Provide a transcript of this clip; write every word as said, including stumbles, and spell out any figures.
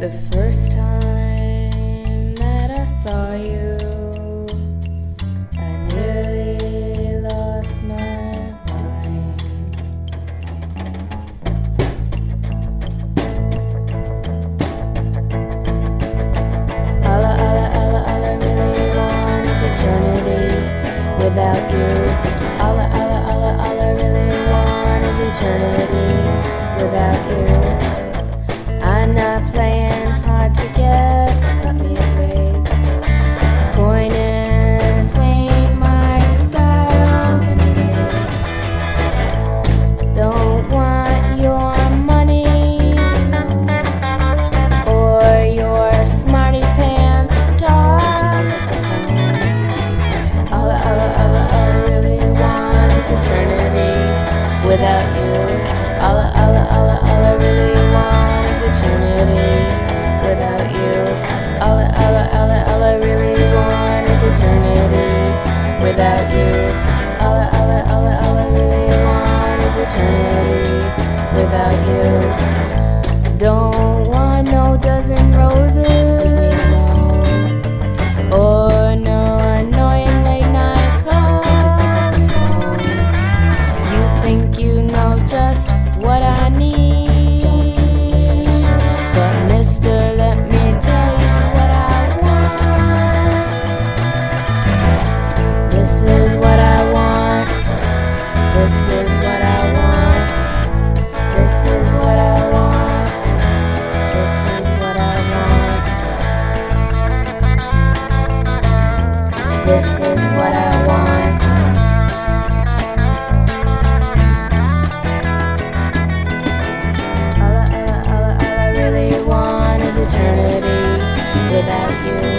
The first time that I saw you, I nearly lost my mind. All I, all I, all I, all I really want is eternity without you. All I, all I, all I, all I really want is eternity without you. I'm not playing hard to get, cut me a break. Coyness ain't my style. Don't want your money or your smarty pants talk. All I, all I, all I, all I really want is eternity without you. All I, all I, all I, all I really want is eternity without you. All I, all I, all I, all I really want is eternity without you. All I, all I, all I, all I really want is eternity without you. Don't want no dozen roses or no annoying late night calls home. You think you know just what I need, but mister, let me tell you what I want. This is what I want. This is what I want. This is what I want. This is what I want. This is what I want. All I, all I, all I, all I really want is eternity without you.